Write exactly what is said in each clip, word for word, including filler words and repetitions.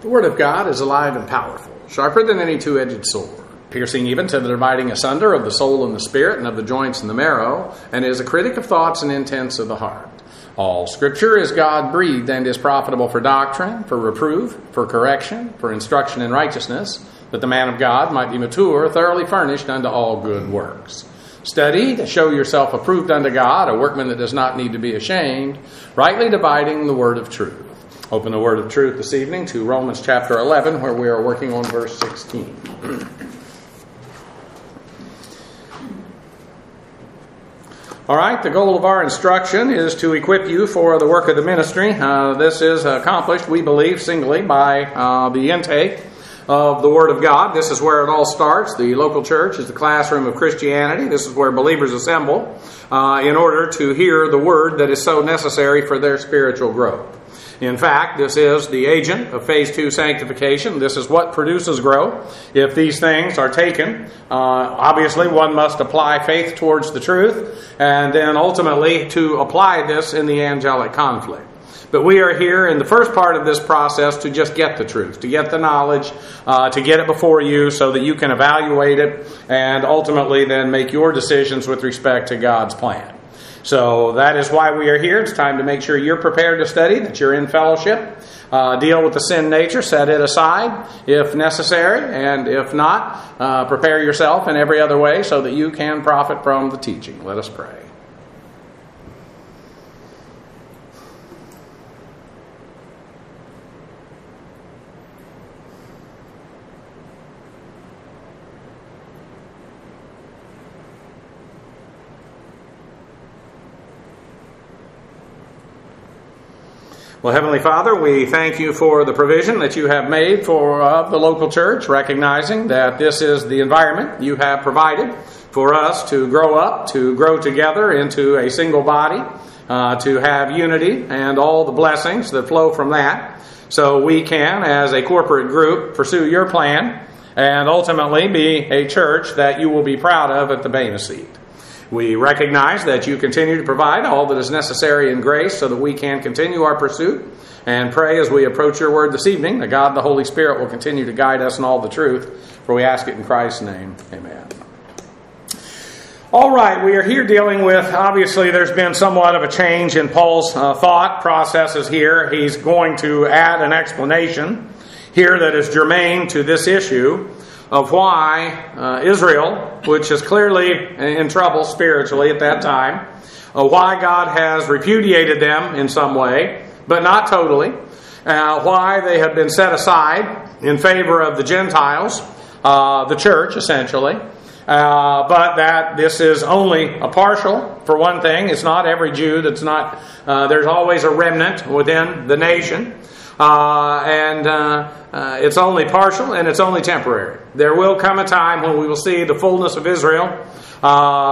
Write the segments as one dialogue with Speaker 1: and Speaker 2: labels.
Speaker 1: The Word of God is alive and powerful, sharper than any two-edged sword, piercing even to the dividing asunder of the soul and the spirit and of the joints and the marrow, and is a critic of thoughts and intents of the heart. All Scripture is God-breathed and is profitable for doctrine, for reproof, for correction, for instruction in righteousness, that the man of God might be mature, thoroughly furnished unto all good works. Study to show yourself approved unto God, a workman that does not need to be ashamed, rightly dividing the word of truth. Open the word of truth this evening to Romans chapter eleven, where we are working on verse sixteen. All right, the goal of our instruction is to equip you for the work of the ministry. Uh, this is accomplished, we believe, singly by uh, the intake of the Word of God. This is where it all starts. The local church is the classroom of Christianity. This is where believers assemble uh, in order to hear the Word that is so necessary for their spiritual growth. In fact, this is the agent of phase two sanctification. This is what produces growth. If these things are taken, uh, obviously one must apply faith towards the truth, and then ultimately to apply this in the angelic conflict. But we are here in the first part of this process to just get the truth, to get the knowledge, uh, to get it before you so that you can evaluate it and ultimately then make your decisions with respect to God's plan. So that is why we are here. It's time to make sure you're prepared to study, that you're in fellowship. Uh, deal with the sin nature, set it aside if necessary, and if not, uh, prepare yourself in every other way so that you can profit from the teaching. Let us pray. Well, Heavenly Father, we thank you for the provision that you have made for uh, the local church, recognizing that this is the environment you have provided for us to grow up, to grow together into a single body, uh, to have unity and all the blessings that flow from that, so we can, as a corporate group, pursue your plan and ultimately be a church that you will be proud of at the Bema seat. We recognize that you continue to provide all that is necessary in grace so that we can continue our pursuit, and pray as we approach your word this evening that God the Holy Spirit will continue to guide us in all the truth, for we ask it in Christ's name. Amen. All right, we are here dealing with, obviously there's been somewhat of a change in Paul's uh, thought processes here. He's going to add an explanation here that is germane to this issue of why uh, Israel, which is clearly in trouble spiritually at that time, uh, why God has repudiated them in some way, but not totally, uh, why they have been set aside in favor of the Gentiles, uh, the church essentially, uh, but that this is only a partial, for one thing. It's not every Jew, that's not, uh, there's always a remnant within the nation. Uh, and uh, uh, it's only partial and it's only temporary. There will come a time when we will see the fullness of Israel, uh, uh,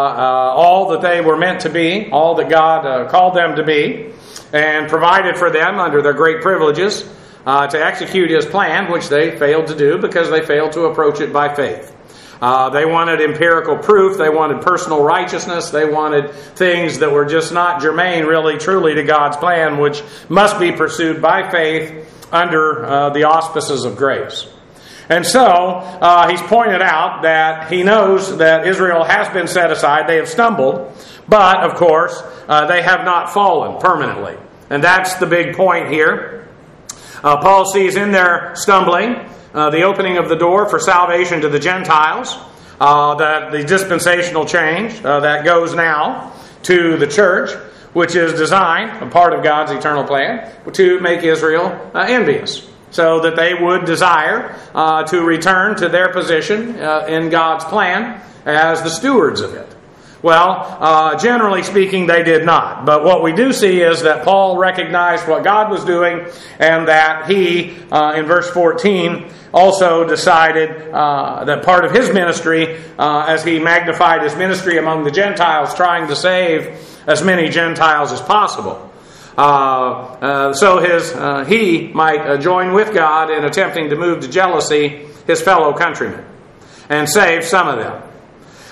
Speaker 1: all that they were meant to be, all that God uh, called them to be, and provided for them under their great privileges uh, to execute His plan, which they failed to do because they failed to approach it by faith. Uh, they wanted empirical proof. They wanted personal righteousness. They wanted things that were just not germane, really, truly to God's plan, which must be pursued by faith under uh, the auspices of grace. And so, uh, he's pointed out that he knows that Israel has been set aside. They have stumbled. But, of course, uh, they have not fallen permanently. And that's the big point here. Uh, Paul sees in their stumbling Uh, the opening of the door for salvation to the Gentiles, uh, that the dispensational change uh, that goes now to the church, which is designed, a part of God's eternal plan, to make Israel uh, envious, so that they would desire uh, to return to their position uh, in God's plan as the stewards of it. Well, uh, generally speaking, they did not. But what we do see is that Paul recognized what God was doing, and that he, uh, in verse fourteen, also decided uh, that part of his ministry, uh, as he magnified his ministry among the Gentiles, trying to save as many Gentiles as possible, uh, uh, so his uh, he might uh, join with God in attempting to move to jealousy his fellow countrymen and save some of them.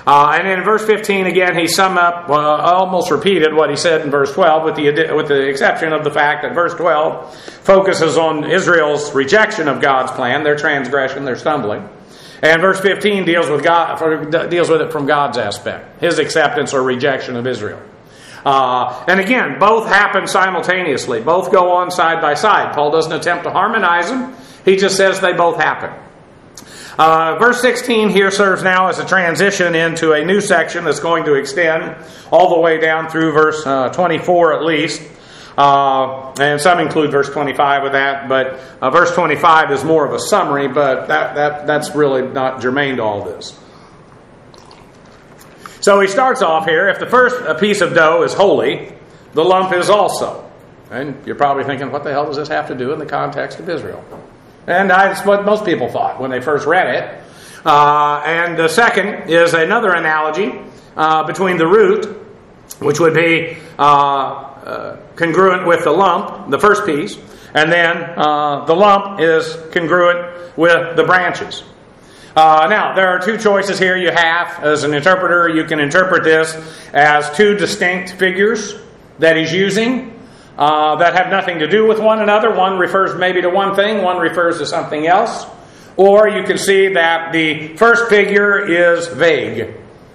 Speaker 1: Uh, and in verse fifteen, again, he summed up, uh, almost repeated what he said in verse twelve, with the, with the exception of the fact that verse twelve focuses on Israel's rejection of God's plan, their transgression, their stumbling. And verse fifteen deals with God, deals with it from God's aspect, his acceptance or rejection of Israel. Uh, and again, both happen simultaneously. Both go on side by side. Paul doesn't attempt to harmonize them. He just says they both happen. Uh, verse sixteen here serves now as a transition into a new section that's going to extend all the way down through verse uh, twenty-four at least. Uh, and some include verse twenty-five with that, but uh, verse twenty-five is more of a summary, but that, that that's really not germane to all this. So he starts off here, if the first piece of dough is holy, the lump is also. And you're probably thinking, what the hell does this have to do in the context of Israel? And that's what most people thought when they first read it. Uh, and the second is another analogy uh, between the root, which would be uh, uh, congruent with the lump, the first piece, and then uh, the lump is congruent with the branches. Uh, now, there are two choices here you have. As an interpreter, you can interpret this as two distinct figures that he's using uh, that have nothing to do with one another. One refers maybe to one thing, one refers to something else. Or you can see that the first figure is vague.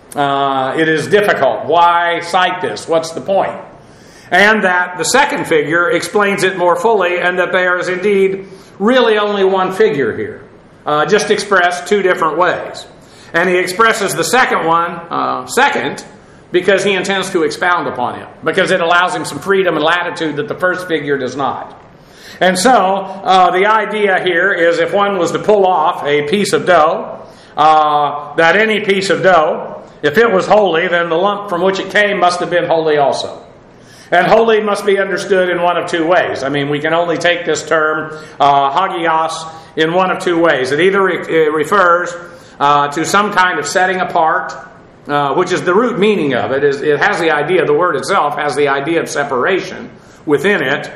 Speaker 1: Uh, it is difficult. Why cite this? What's the point? And that the second figure explains it more fully, and that there is indeed really only one figure here. Uh, just expressed two different ways. And he expresses the second one uh, second because he intends to expound upon it, because it allows him some freedom and latitude that the first figure does not. And so uh, the idea here is, if one was to pull off a piece of dough, uh, that any piece of dough, if it was holy, then the lump from which it came must have been holy also. And holy must be understood in one of two ways. I mean, we can only take this term, uh, hagios, in one of two ways. It either re- it refers uh, to some kind of setting apart, uh, which is the root meaning of it. Is it has the idea, the word itself has the idea of separation within it.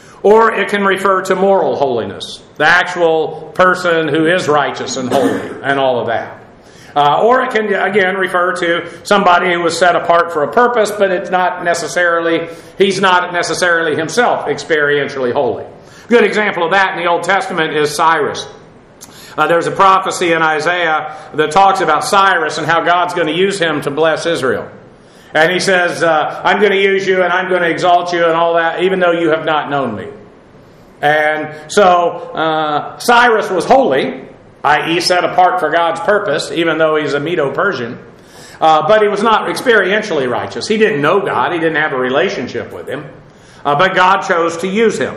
Speaker 1: Or it can refer to moral holiness, the actual person who is righteous and holy and all of that. Uh, or it can, again, refer to somebody who was set apart for a purpose, but it's not necessarily, he's not necessarily himself experientially holy. Good example of that in the Old Testament is Cyrus. Uh, there's a prophecy in Isaiah that talks about Cyrus and how God's going to use him to bless Israel. And he says, uh, I'm going to use you and I'm going to exalt you and all that, even though you have not known me. And so uh, Cyrus was holy, that is set apart for God's purpose, even though he's a Medo-Persian. Uh, but he was not experientially righteous. He didn't know God. He didn't have a relationship with Him. Uh, but God chose to use him.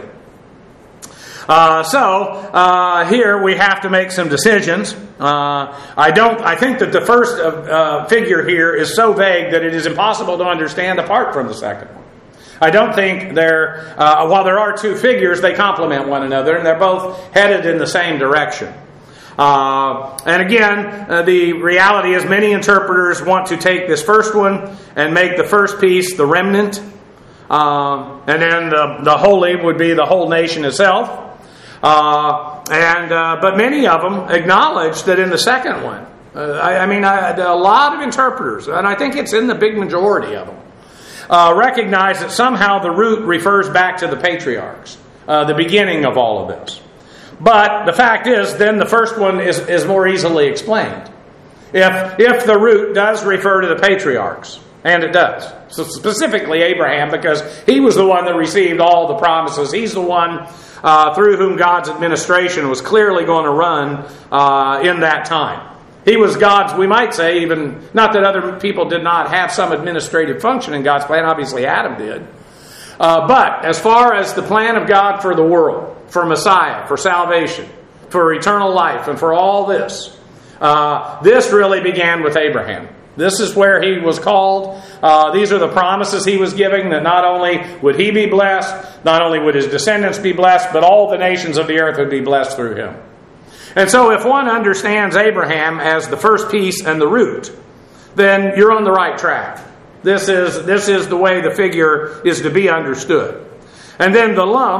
Speaker 1: Uh, so uh, here we have to make some decisions. Uh, I don't. I think that the first uh, figure here is so vague that it is impossible to understand apart from the second one. I don't think they're. Uh, while there are two figures, they complement one another, and they're both headed in the same direction. Uh, and again, uh, the reality is many interpreters want to take this first one and make the first piece the remnant, uh, and then the, the holy would be the whole nation itself. Uh, and uh, but many of them acknowledge that in the second one, uh, I, I mean, I, a lot of interpreters, and I think it's in the big majority of them, uh, recognize that somehow the root refers back to the patriarchs, uh, the beginning of all of this. But the fact is, then the first one is, is more easily explained. If if the root does refer to the patriarchs, and it does, so specifically Abraham, because he was the one that received all the promises. He's the one uh, through whom God's administration was clearly going to run uh, in that time. He was God's, we might say, even, not that other people did not have some administrative function in God's plan. Obviously Adam did. Uh, but as far as the plan of God for the world, for Messiah, for salvation, for eternal life, and for all this, uh, this really began with Abraham. This is where he was called. Uh, these are the promises he was giving, that not only would he be blessed, not only would his descendants be blessed, but all the nations of the earth would be blessed through him. And so if one understands Abraham as the first piece and the root, then you're on the right track. This is, this is the way the figure is to be understood. And then the lump,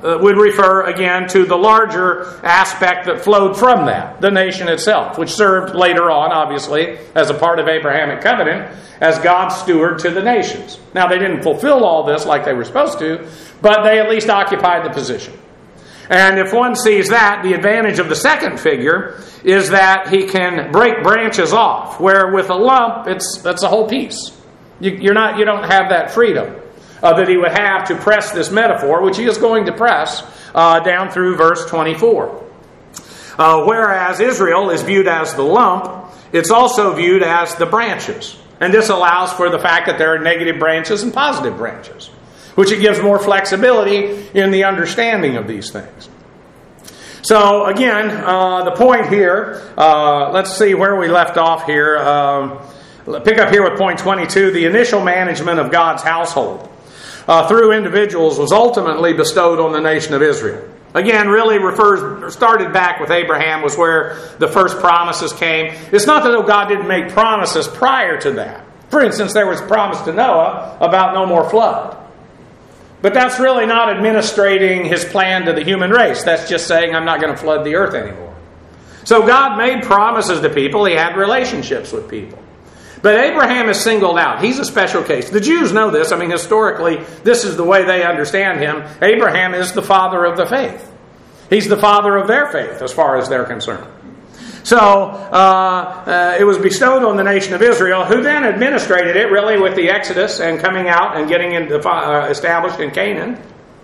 Speaker 1: uh, would refer again to the larger aspect that flowed from that, the nation itself, which served later on, obviously, as a part of Abrahamic covenant, as God's steward to the nations. Now, they didn't fulfill all this like they were supposed to, but they at least occupied the position. And if one sees that, the advantage of the second figure is that he can break branches off, where with a lump, it's that's a whole piece. You, you're not, you don't have that freedom uh, that he would have to press this metaphor, which he is going to press uh, down through verse twenty-four. Uh, whereas Israel is viewed as the lump, it's also viewed as the branches. And this allows for the fact that there are negative branches and positive branches, which it gives more flexibility in the understanding of these things. So again, uh, the point here, uh, let's see where we left off here. Um, pick up here with point twenty-two. The initial management of God's household uh, through individuals was ultimately bestowed on the nation of Israel. Again, really refers, started back with Abraham, was where the first promises came. It's not that though God didn't make promises prior to that. For instance, there was a promise to Noah about no more flood. But that's really not administrating his plan to the human race. That's just saying, I'm not going to flood the earth anymore. So God made promises to people. He had relationships with people. But Abraham is singled out. He's a special case. The Jews know this. I mean, historically, this is the way they understand him. Abraham is the father of the faith. He's the father of their faith, as far as they're concerned. So, uh, uh, it was bestowed on the nation of Israel, who then administrated it, really, with the Exodus and coming out and getting into, uh, established in Canaan,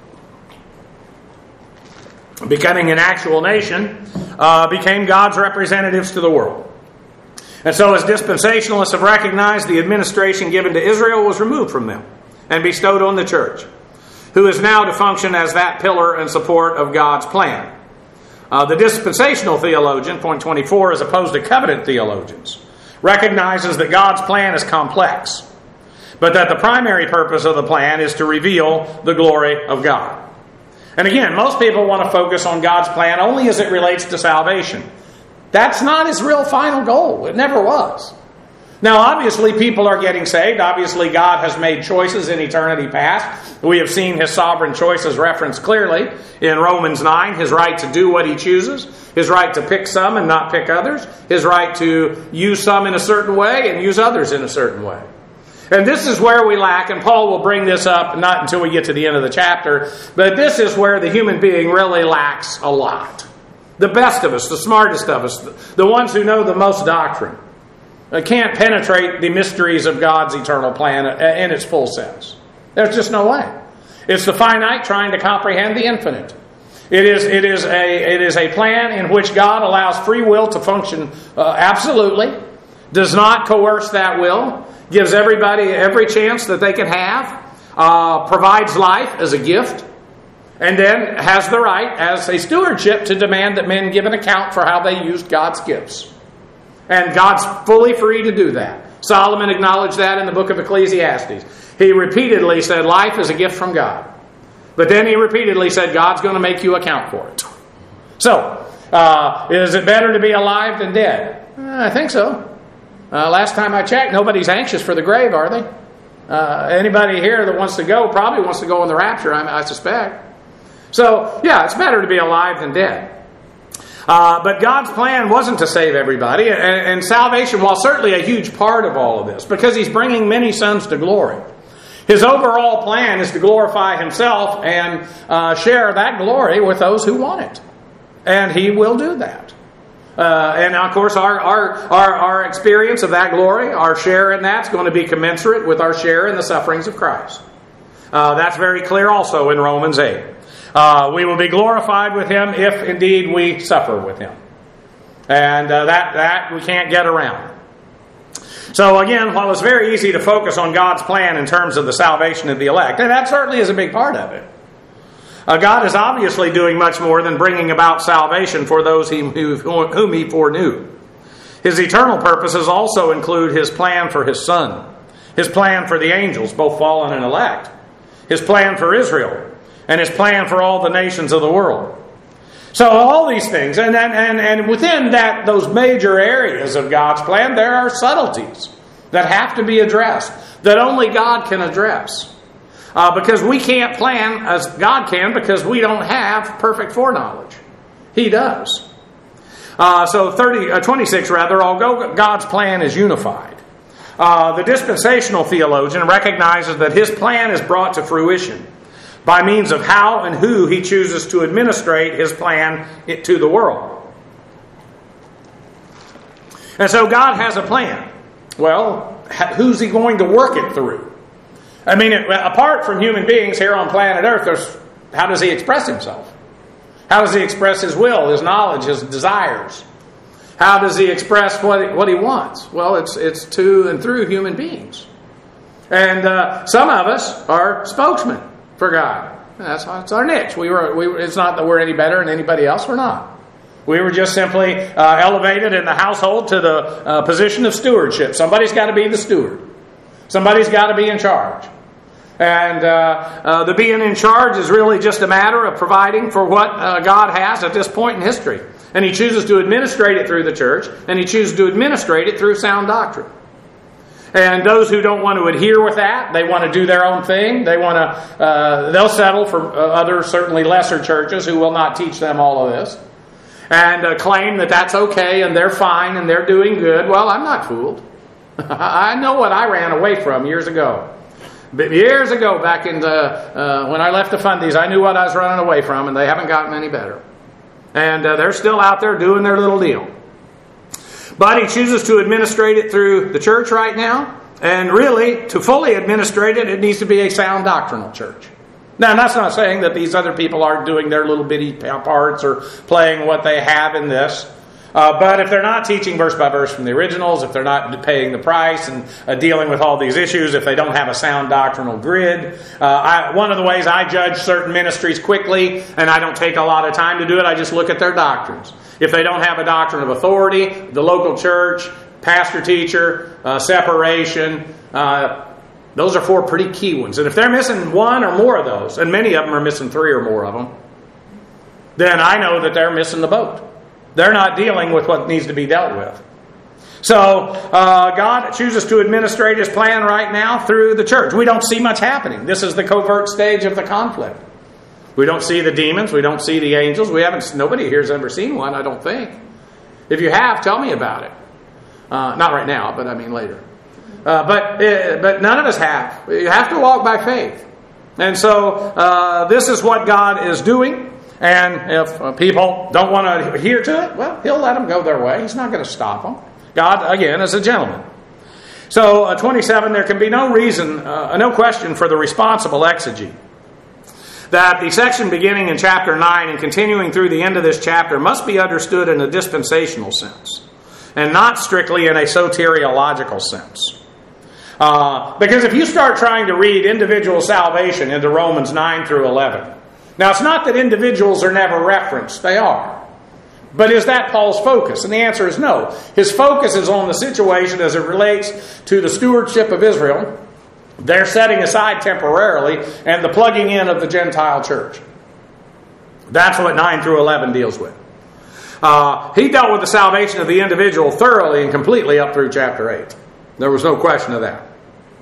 Speaker 1: becoming an actual nation, uh, became God's representatives to the world. And so, as dispensationalists have recognized, the administration given to Israel was removed from them and bestowed on the church, who is now to function as that pillar and support of God's plan. Uh, the dispensational theologian, point twenty-four, as opposed to covenant theologians, recognizes that God's plan is complex, but that the primary purpose of the plan is to reveal the glory of God. And again, most people want to focus on God's plan only as it relates to salvation. That's not his real final goal. It never was. Now, obviously, people are getting saved. Obviously, God has made choices in eternity past. We have seen his sovereign choices referenced clearly in Romans nine. His right to do what he chooses. His right to pick some and not pick others. His right to use some in a certain way and use others in a certain way. And this is where we lack, and Paul will bring this up not until we get to the end of the chapter, but this is where the human being really lacks a lot. The best of us, the smartest of us, the ones who know the most doctrine, can't penetrate the mysteries of God's eternal plan in its full sense. There's just no way. It's the finite trying to comprehend the infinite. It is, it is, a, it is a plan in which God allows free will to function uh, absolutely, does not coerce that will, gives everybody every chance that they can have, uh, provides life as a gift, and then has the right as a stewardship to demand that men give an account for how they used God's gifts. And God's fully free to do that. Solomon acknowledged that in the book of Ecclesiastes. He repeatedly said life is a gift from God. But then he repeatedly said God's going to make you account for it. So, uh, is it better to be alive than dead? Uh, I think so. Uh, last time I checked, nobody's anxious for the grave, are they? Uh, anybody here that wants to go probably wants to go in the rapture, I, I suspect. So, yeah, it's better to be alive than dead. Uh, but God's plan wasn't to save everybody. And, and salvation, while certainly a huge part of all of this, because he's bringing many sons to glory, his overall plan is to glorify himself and uh, share that glory with those who want it. And he will do that. Uh, and of course, our, our, our, our experience of that glory, our share in that, is going to be commensurate with our share in the sufferings of Christ. Uh, that's very clear also in Romans eight. Uh, we will be glorified with him if indeed we suffer with him. And uh, that, that we can't get around. So again, while it's very easy to focus on God's plan in terms of the salvation of the elect, and that certainly is a big part of it, uh, God is obviously doing much more than bringing about salvation for those he, who, whom he foreknew. His eternal purposes also include his plan for his Son, his plan for the angels, both fallen and elect, his plan for Israel, and his plan for all the nations of the world. So all these things, and, and, and, and within that, those major areas of God's plan, there are subtleties that have to be addressed, that only God can address. Uh, because we can't plan as God can, because we don't have perfect foreknowledge. He does. Uh, so thirty, uh, twenty-six rather, although God's plan is unified, uh, the dispensational theologian recognizes that his plan is brought to fruition by means of how and who he chooses to administrate his plan to the world. And so God has a plan. Well, who's he going to work it through? I mean, it, apart from human beings here on planet Earth, there's, how does he express himself? How does he express his will, his knowledge, his desires? How does he express what he, what he wants? Well, it's it's to and through human beings. And uh, some of us are spokesmen for God. That's, that's our niche. We were. We, it's not that we're any better than anybody else. We're not. We were just simply uh, elevated in the household to the uh, position of stewardship. Somebody's got to be the steward. Somebody's got to be in charge. And uh, uh, the being in charge is really just a matter of providing for what uh, God has at this point in history. And He chooses to administrate it through the church, and He chooses to administrate it through sound doctrine. And those who don't want to adhere with that, they want to do their own thing. They want to, uh, they'll settle for uh, other, certainly lesser churches who will not teach them all of this, and uh, claim that that's okay and they're fine and they're doing good. Well, I'm not fooled. I know what I ran away from years ago. But years ago, back in the uh, when I left the fundies, I knew what I was running away from, and they haven't gotten any better. And uh, they're still out there doing their little deal. But He chooses to administrate it through the church right now. And really, to fully administrate it, it needs to be a sound doctrinal church. Now, that's not saying that these other people aren't doing their little bitty parts or playing what they have in this. Uh, but if they're not teaching verse by verse from the originals, if they're not paying the price and uh, dealing with all these issues, if they don't have a sound doctrinal grid, uh, I, one of the ways I judge certain ministries quickly, and I don't take a lot of time to do it, I just look at their doctrines. If they don't have a doctrine of authority, the local church, pastor-teacher, uh, separation, uh, those are four pretty key ones. And if they're missing one or more of those, and many of them are missing three or more of them, then I know that they're missing the boat. They're not dealing with what needs to be dealt with. So, uh, God chooses to administrate His plan right now through the church. We don't see much happening. This is the covert stage of the conflict. We don't see the demons. We don't see the angels. We haven't. Nobody here has ever seen one, I don't think. If you have, tell me about it. Uh, not right now, but I mean later. Uh, but uh, but none of us have. You have to walk by faith. And so, uh, this is what God is doing. And if uh, people don't want to adhere to it, well, He'll let them go their way. He's not going to stop them. God, again, is a gentleman. So, uh, twenty-seven, there can be no reason, uh, no question for the responsible exegete that the section beginning in chapter nine and continuing through the end of this chapter must be understood in a dispensational sense and not strictly in a soteriological sense. Uh, because if you start trying to read individual salvation into Romans nine through eleven, now, it's not that individuals are never referenced. They are. But is that Paul's focus? And the answer is no. His focus is on the situation as it relates to the stewardship of Israel, their setting aside temporarily, and the plugging in of the Gentile church. That's what nine through eleven deals with. Uh, he dealt with the salvation of the individual thoroughly and completely up through chapter eight. There was no question of that.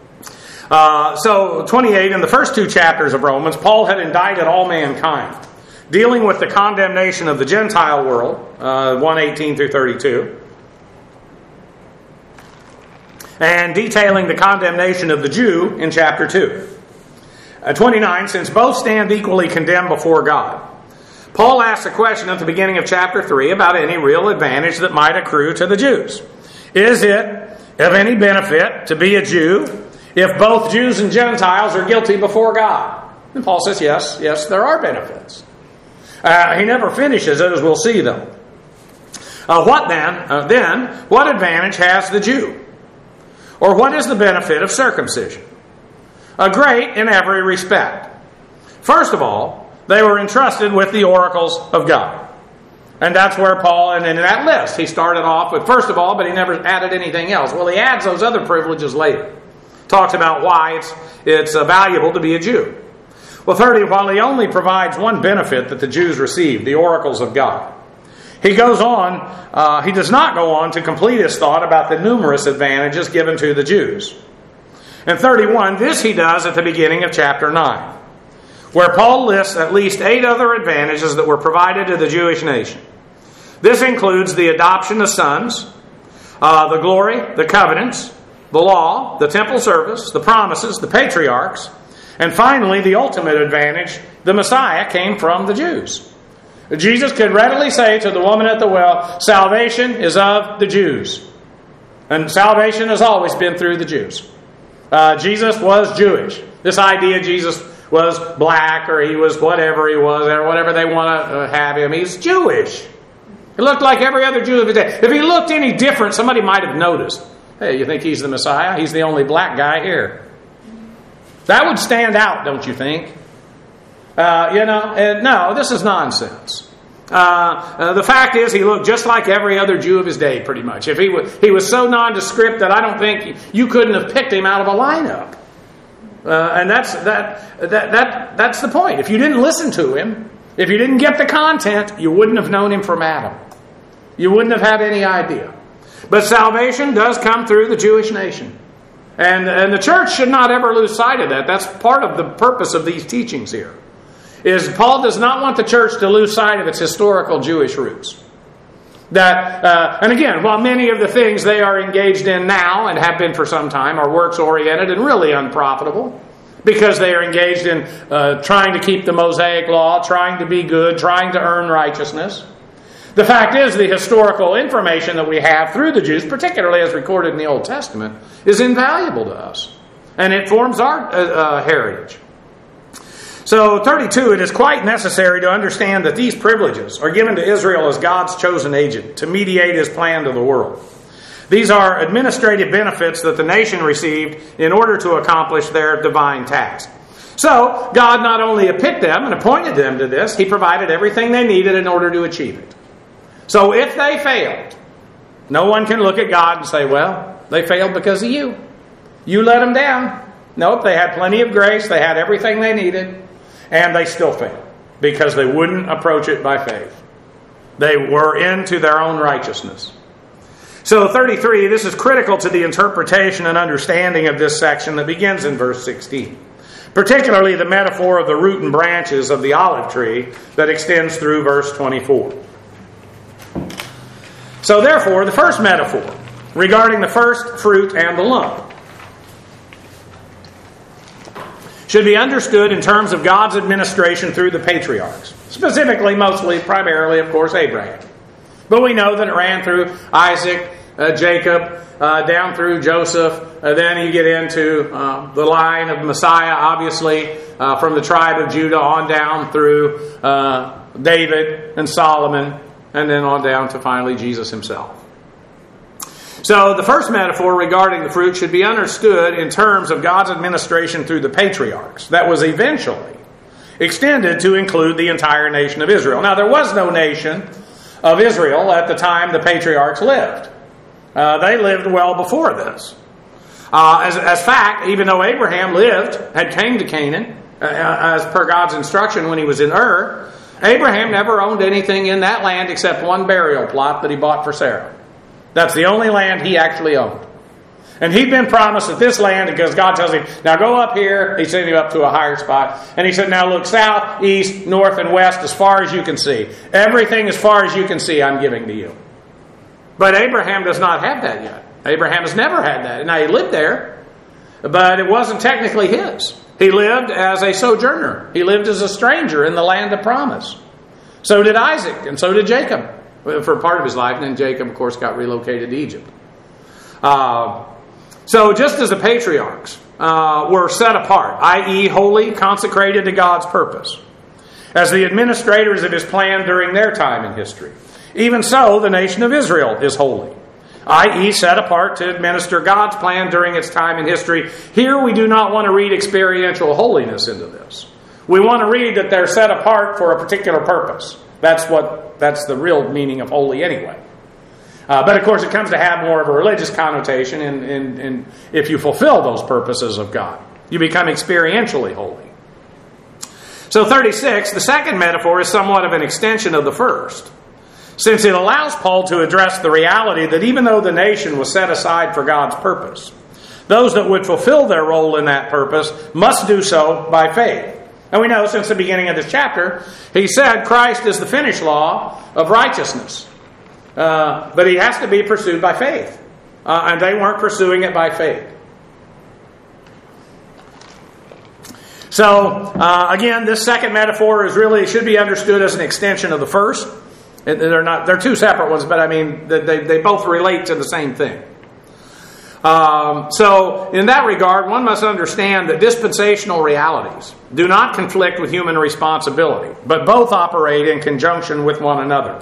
Speaker 1: Uh, so, twenty-eight, in the first two chapters of Romans, Paul had indicted all mankind, dealing with the condemnation of the Gentile world, uh, one eighteen through thirty-two, and detailing the condemnation of the Jew in chapter two. Uh, twenty-nine, since both stand equally condemned before God, Paul asks a question at the beginning of chapter three about any real advantage that might accrue to the Jews. Is it of any benefit to be a Jew if both Jews and Gentiles are guilty before God? And Paul says, yes, yes, there are benefits. Uh, he never finishes it, as we'll see, though. Uh, what then? Uh, then, what advantage has the Jew? Or what is the benefit of circumcision? A great in every respect. First of all, they were entrusted with the oracles of God. And that's where Paul, and in that list, he started off with first of all, but he never added anything else. Well, he adds those other privileges later. Talks about why it's, it's uh, valuable to be a Jew. Well, thirty, while he only provides one benefit that the Jews receive, the oracles of God, he goes on, uh, he does not go on to complete his thought about the numerous advantages given to the Jews. And thirty-one, this he does at the beginning of chapter nine, where Paul lists at least eight other advantages that were provided to the Jewish nation. This includes the adoption of sons, uh, the glory, the covenants, the law, the temple service, the promises, the patriarchs, and finally, the ultimate advantage, the Messiah came from the Jews. Jesus could readily say to the woman at the well, salvation is of the Jews. And salvation has always been through the Jews. Uh, Jesus was Jewish. This idea Jesus was black or he was whatever he was, or whatever they want to have him, he's Jewish. He looked like every other Jew of his day. If he looked any different, somebody might have noticed. Hey, you think he's the Messiah? He's the only black guy here. That would stand out, don't you think? Uh, you know, and no, this is nonsense. Uh, uh, the fact is, he looked just like every other Jew of his day, pretty much. If he was, he was so nondescript that I don't think you couldn't have picked him out of a lineup. Uh, and that's that that that that's the point. If you didn't listen to him, if you didn't get the content, you wouldn't have known him from Adam. You wouldn't have had any idea. But salvation does come through the Jewish nation. And, and the church should not ever lose sight of that. That's part of the purpose of these teachings here. Is Paul does not want the church to lose sight of its historical Jewish roots. That, uh, and again, while many of the things they are engaged in now and have been for some time are works-oriented and really unprofitable, because they are engaged in uh, trying to keep the Mosaic law, trying to be good, trying to earn righteousness. The fact is, the historical information that we have through the Jews, particularly as recorded in the Old Testament, is invaluable to us. And it forms our uh, uh, heritage. So, thirty-two, it is quite necessary to understand that these privileges are given to Israel as God's chosen agent to mediate His plan to the world. These are administrative benefits that the nation received in order to accomplish their divine task. So, God not only picked them and appointed them to this, He provided everything they needed in order to achieve it. So if they failed, no one can look at God and say, well, they failed because of you. You let them down. Nope, they had plenty of grace. They had everything they needed. And they still failed because they wouldn't approach it by faith. They were into their own righteousness. So thirty-three, this is critical to the interpretation and understanding of this section that begins in verse sixteen. Particularly the metaphor of the root and branches of the olive tree that extends through verse twenty-four. So therefore, the first metaphor regarding the first fruit and the lump should be understood in terms of God's administration through the patriarchs. Specifically, mostly, primarily, of course, Abraham. But we know that it ran through Isaac, uh, Jacob, uh, down through Joseph. Uh, then you get into uh, the line of Messiah, obviously, uh, from the tribe of Judah on down through uh, David and Solomon, and then on down to finally Jesus himself. So the first metaphor regarding the fruit should be understood in terms of God's administration through the patriarchs that was eventually extended to include the entire nation of Israel. Now, there was no nation of Israel at the time the patriarchs lived. Uh, they lived well before this. Uh, as, as fact, even though Abraham lived, had came to Canaan, uh, as per God's instruction when he was in Ur, Abraham never owned anything in that land except one burial plot that he bought for Sarah. That's the only land he actually owned. And he'd been promised that this land, because God tells him, now go up here. He sent him up to a higher spot. And he said, now look south, east, north, and west as far as you can see. Everything as far as you can see I'm giving to you. But Abraham does not have that yet. Abraham has never had that. Now he lived there, but it wasn't technically his. He lived as a sojourner. He lived as a stranger in the land of promise. So did Isaac, and so did Jacob for part of his life. And then Jacob, of course, got relocated to Egypt. Uh, so just as the patriarchs uh, were set apart, that is holy, consecrated to God's purpose, as the administrators of His plan during their time in history, even so the nation of Israel is holy, that is set apart to administer God's plan during its time in history. Here we do not want to read experiential holiness into this. We want to read that they're set apart for a particular purpose. That's what that's the real meaning of holy anyway. Uh, but of course it comes to have more of a religious connotation in, in, in if you fulfill those purposes of God. You become experientially holy. So thirty-six, the second metaphor is somewhat of an extension of the first, since it allows Paul to address the reality that even though the nation was set aside for God's purpose, those that would fulfill their role in that purpose must do so by faith. And we know since the beginning of this chapter, he said Christ is the finished law of righteousness. Uh, but he has to be pursued by faith. Uh, and they weren't pursuing it by faith. So, uh, again, this second metaphor is really should be understood as an extension of the first. They're not, they're two separate ones, but I mean, they, they both relate to the same thing. Um, so, in that regard, one must understand that dispensational realities do not conflict with human responsibility, but both operate in conjunction with one another.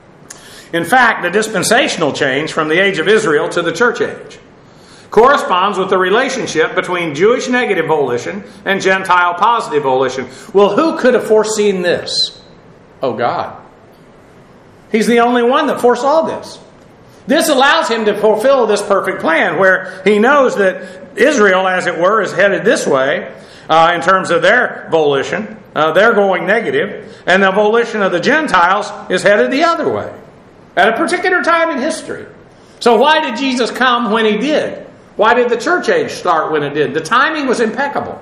Speaker 1: In fact, the dispensational change from the age of Israel to the church age corresponds with the relationship between Jewish negative volition and Gentile positive volition. Well, who could have foreseen this? Oh, God. He's the only one that foresaw this. This allows him to fulfill this perfect plan where he knows that Israel, as it were, is headed this way uh, in terms of their volition. Uh, they're going negative. And the volition of the Gentiles is headed the other way at a particular time in history. So why did Jesus come when he did? Why did the church age start when it did? The timing was impeccable.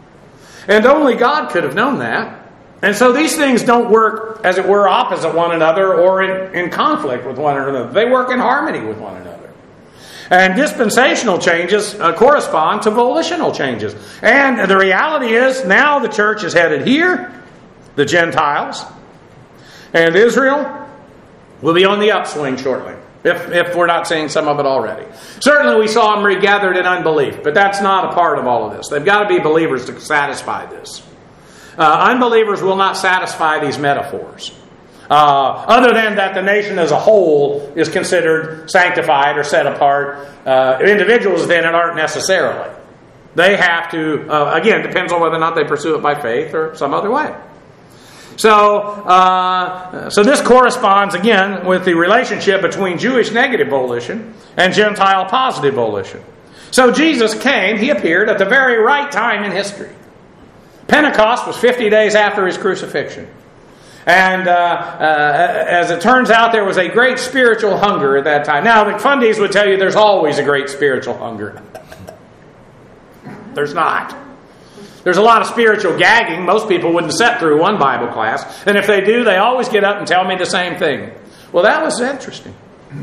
Speaker 1: And only God could have known that. And so these things don't work, as it were, opposite one another or in, in conflict with one another. They work in harmony with one another. And dispensational changes uh, correspond to volitional changes. And the reality is, now the church is headed here, the Gentiles, and Israel will be on the upswing shortly, if, if we're not seeing some of it already. Certainly we saw them regathered in unbelief, but that's not a part of all of this. They've got to be believers to satisfy this. Uh, unbelievers will not satisfy these metaphors. Uh, other than that the nation as a whole is considered sanctified or set apart. Uh, individuals then aren't necessarily. They have to, uh, again, depends on whether or not they pursue it by faith or some other way. So, uh, so this corresponds, again, with the relationship between Jewish negative volition and Gentile positive volition. So Jesus came, he appeared at the very right time in history. Pentecost was fifty days after his crucifixion. And uh, uh, as it turns out, there was a great spiritual hunger at that time. Now, the fundies would tell you there's always a great spiritual hunger. There's not. There's a lot of spiritual gagging. Most people wouldn't sit through one Bible class. And if they do, they always get up and tell me the same thing. Well, that was interesting.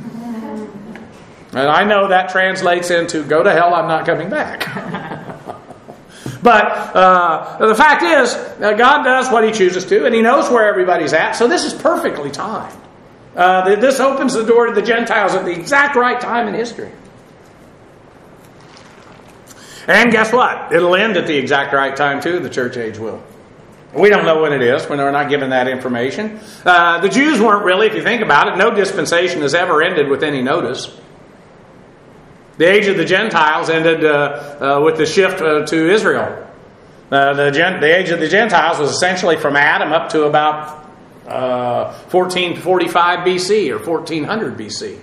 Speaker 1: And I know that translates into, go to hell, I'm not coming back. But uh, the fact is, uh, God does what he chooses to, and he knows where everybody's at. So this is perfectly timed. Uh, this opens the door to the Gentiles at the exact right time in history. And guess what? It'll end at the exact right time too. The church age will. We don't know when it is. When we're not given that information. Uh, the Jews weren't really, if you think about it, no dispensation has ever ended with any notice. The age of the Gentiles ended uh, uh, with the shift uh, to Israel. Uh, the, gen- the age of the Gentiles was essentially from Adam up to about uh, fourteen forty-five B C or fourteen hundred B C.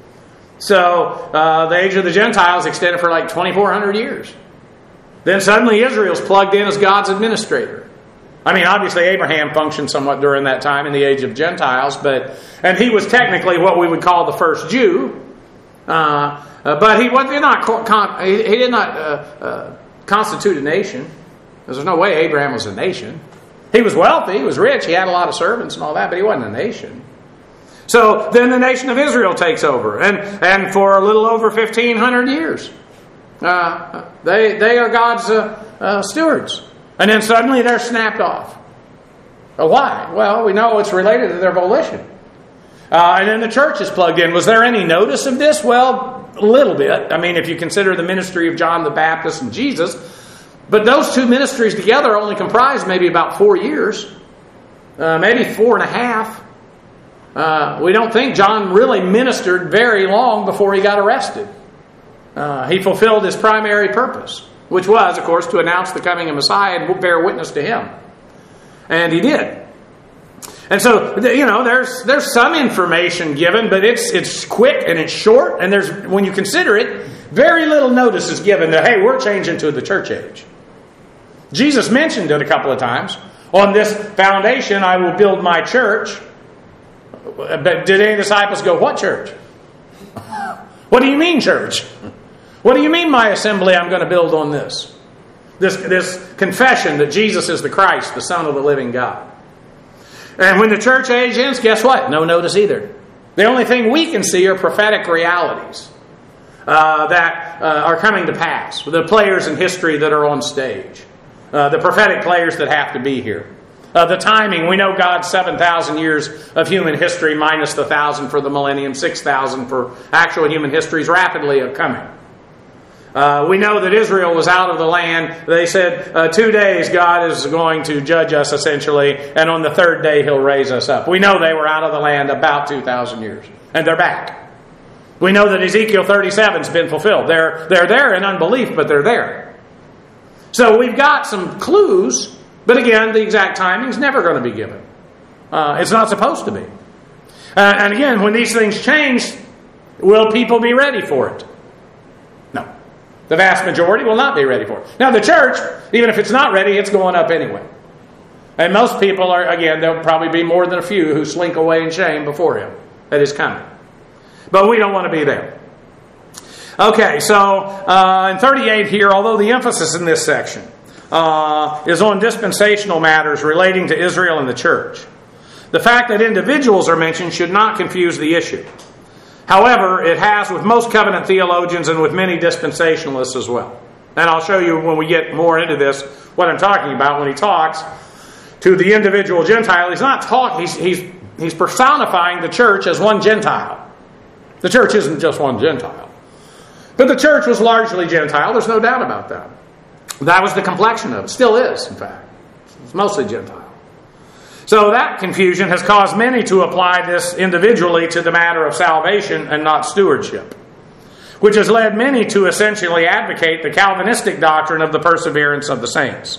Speaker 1: So uh, the age of the Gentiles extended for like twenty-four hundred years. Then suddenly Israel's plugged in as God's administrator. I mean, obviously Abraham functioned somewhat during that time in the age of Gentiles, but and he was technically what we would call the first Jew. Uh, uh, but he, was, did not con, he, he did not uh, uh, constitute a nation. There's no way Abraham was a nation. He was wealthy, he was rich, he had a lot of servants and all that, but he wasn't a nation. So then the nation of Israel takes over, and, and for a little over fifteen hundred years, uh, they they are God's uh, uh, stewards. And then suddenly they're snapped off. Uh, why? Well, we know it's related to their volition. Uh, and then the church is plugged in. Was there any notice of this? Well, a little bit. I mean, if you consider the ministry of John the Baptist and Jesus. But those two ministries together only comprised maybe about four years. Uh, maybe four and a half. Uh, we don't think John really ministered very long before he got arrested. Uh, he fulfilled his primary purpose, which was, of course, to announce the coming of Messiah and bear witness to him. And he did. And so, you know, there's there's some information given, but it's it's quick and it's short. And there's when you consider it, very little notice is given that, hey, we're changing to the church age. Jesus mentioned it a couple of times. On this foundation, I will build my church. But did any disciples go, what church? What do you mean church? What do you mean, my assembly? I'm going to build on this. This, this confession that Jesus is the Christ, the Son of the living God. And when the church age ends, guess what? No notice either. The only thing we can see are prophetic realities uh, that uh, are coming to pass. The players in history that are on stage. Uh, the prophetic players that have to be here. Uh, the timing, we know God's seven thousand years of human history minus the one thousand for the millennium, six thousand for actual human history is rapidly coming. Uh, we know that Israel was out of the land. They said, uh, two days God is going to judge us essentially, and on the third day He'll raise us up. We know they were out of the land about two thousand years, and they're back. We know that Ezekiel thirty-seven has been fulfilled. They're, they're there in unbelief, but they're there. So we've got some clues, but again, the exact timing is never going to be given. Uh, it's not supposed to be. Uh, and again, when these things change, will people be ready for it? No. The vast majority will not be ready for it. Now, the church, even if it's not ready, it's going up anyway. And most people are, again, there'll probably be more than a few who slink away in shame before Him at His coming. But we don't want to be there. Okay, so uh, in thirty-eight here, although the emphasis in this section uh, is on dispensational matters relating to Israel and the church, the fact that individuals are mentioned should not confuse the issue. However, it has with most covenant theologians and with many dispensationalists as well. And I'll show you when we get more into this what I'm talking about when he talks to the individual Gentile. He's not talking, he's, he's, he's personifying the church as one Gentile. The church isn't just one Gentile. But the church was largely Gentile. There's no doubt about that. That was the complexion of it. Still is, in fact. It's mostly Gentile. So that confusion has caused many to apply this individually to the matter of salvation and not stewardship, which has led many to essentially advocate the Calvinistic doctrine of the perseverance of the saints.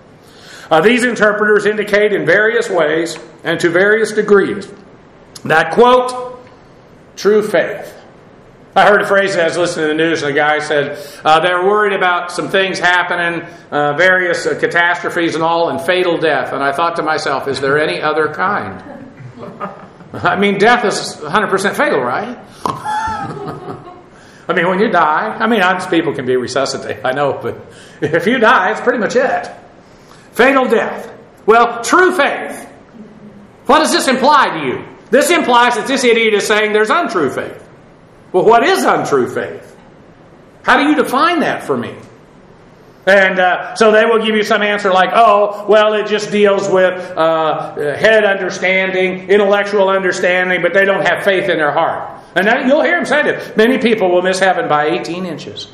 Speaker 1: Uh, these interpreters indicate in various ways and to various degrees that, quote, true faith. I heard a phrase as I was listening to the news, and the guy said uh, they're worried about some things happening, uh, various uh, catastrophes and all, and fatal death. And I thought to myself, is there any other kind? I mean, death is one hundred percent fatal, right? I mean, when you die, I mean, honest people can be resuscitated, I know, but if you die, it's pretty much it. Fatal death. Well, true faith. What does this imply to you? This implies that this idiot is saying there's untrue faith. Well, what is untrue faith? How do you define that for me? And uh, so they will give you some answer like, oh, well, it just deals with uh, head understanding, intellectual understanding, but they don't have faith in their heart. And that, you'll hear them say that. Many people will miss heaven by eighteen inches.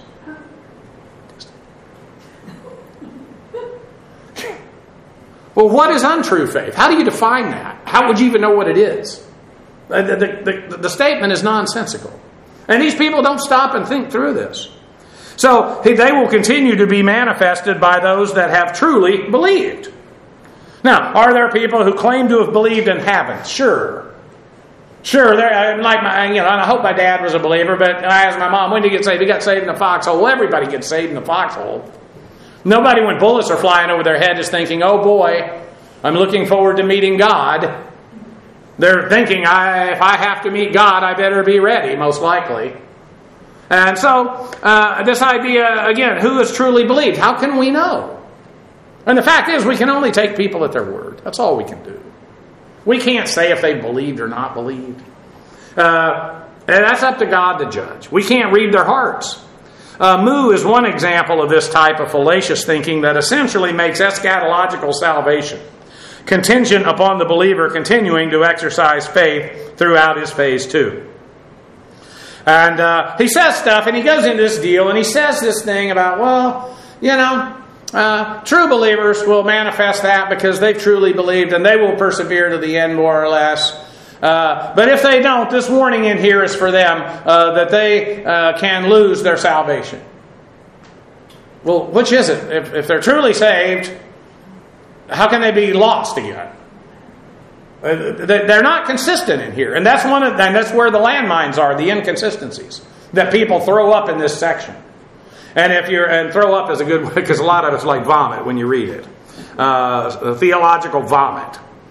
Speaker 1: Well, what is untrue faith? How do you define that? How would you even know what it is? The, the, the, the statement is nonsensical. And these people don't stop and think through this. So they will continue to be manifested by those that have truly believed. Now, are there people who claim to have believed and haven't? Sure. Sure, like my, you know, I hope my dad was a believer, but I asked my mom, when did he get saved? He got saved in the foxhole. Well, everybody gets saved in the foxhole. Nobody, when bullets are flying over their head, is thinking, oh boy, I'm looking forward to meeting God. They're thinking, I, if I have to meet God, I better be ready, most likely. And so, uh, this idea, again, who has truly believed? How can we know? And the fact is, we can only take people at their word. That's all we can do. We can't say if they believed or not believed. Uh, and that's up to God to judge. We can't read their hearts. Uh, Moo is one example of this type of fallacious thinking that essentially makes eschatological salvation contingent upon the believer continuing to exercise faith throughout his phase two. And uh, he says stuff, and he goes into this deal, and he says this thing about, well, you know, uh, true believers will manifest that because they've truly believed, and they will persevere to the end, more or less. Uh, but if they don't, this warning in here is for them uh, that they uh, can lose their salvation. Well, which is it? If, if they're truly saved, how can they be lost again? Uh, they're not consistent in here, and that's one of, and that's where the landmines are, the inconsistencies that people throw up in this section. And if you're and throw up is a good word because a lot of it's like vomit when you read it, uh, theological vomit.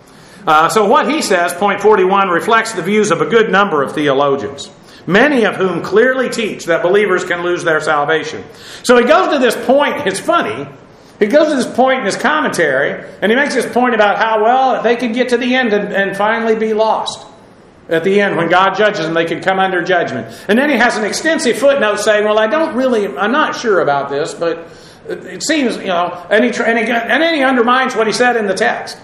Speaker 1: Uh, so what he says, point forty-one, reflects the views of a good number of theologians, many of whom clearly teach that believers can lose their salvation. So he goes to this point, it's funny, he goes to this point in his commentary, and he makes this point about how, well, they could get to the end and, and finally be lost. At the end, when God judges them, they could come under judgment. And then he has an extensive footnote saying, well, I don't really, I'm not sure about this, but it seems, you know, and, he, and, he, and then he undermines what he said in the text.